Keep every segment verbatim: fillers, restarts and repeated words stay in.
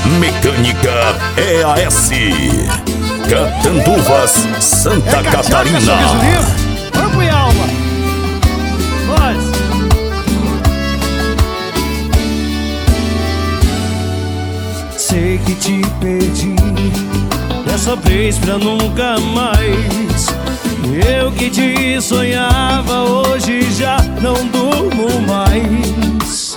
Mecânica E A S, Catanduvas, Santa é Catarina. Corpo e alma. Nós. Sei que te perdi, dessa vez pra nunca mais. Eu que te sonhava, hoje já não durmo mais.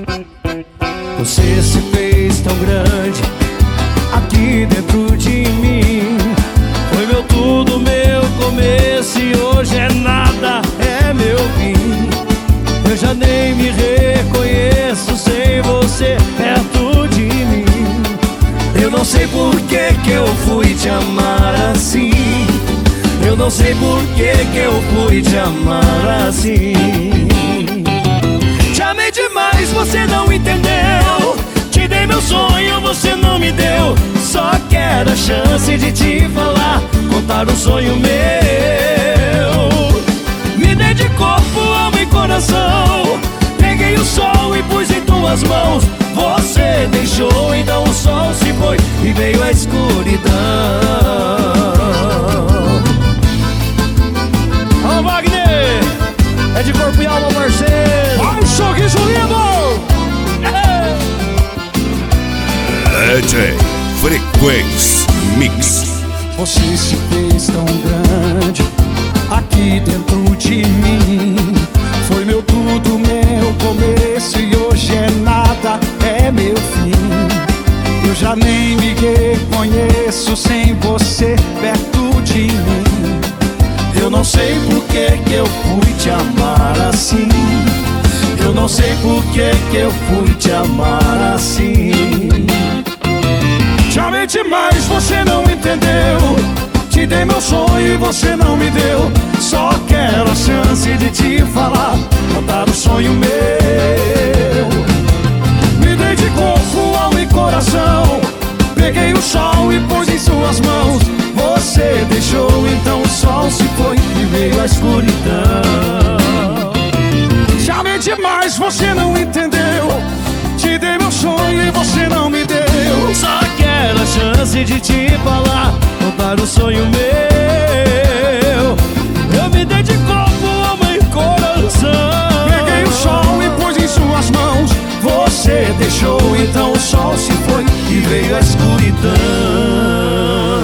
Você se fez tão grande aqui dentro de mim. Foi meu tudo, meu começo, e hoje é nada, é meu fim. Eu já nem me reconheço sem você perto de mim. Eu não sei por que que eu fui te amar assim. Eu não sei por que que eu fui te amar assim. Te amei demais, você não entendeu. Te dei meu sonho, você não me deu. Só quero a chance de te falar, contar um sonho meu. Me dei de corpo, alma e coração. Peguei o sol e pus em tuas mãos. Você deixou, então o sol se foi e veio a escuridão. Alô, Wagner! É de corpo e alma, parceiro! Vai, sorriso lindo! D J Frequência Mix. Você se fez tão grande aqui dentro de mim. Foi meu tudo, meu começo, e hoje é nada, é meu fim. Eu já nem me reconheço sem você perto de mim. Eu não sei por que que eu fui te amar assim. Eu não sei por que que eu fui te amar assim. Te amei demais, você não entendeu. Te dei meu sonho e você não me deu. Só quero a chance de te falar, contar um sonho meu. Me dei de corpo, alma e coração. Peguei o sol e pus em suas mãos. Você deixou, então o sol se foi e veio a escuridão. Te amei demais, você não entendeu. Te dei meu sonho e você não me deu. Só quero a chance de te falar, contar um sonho meu.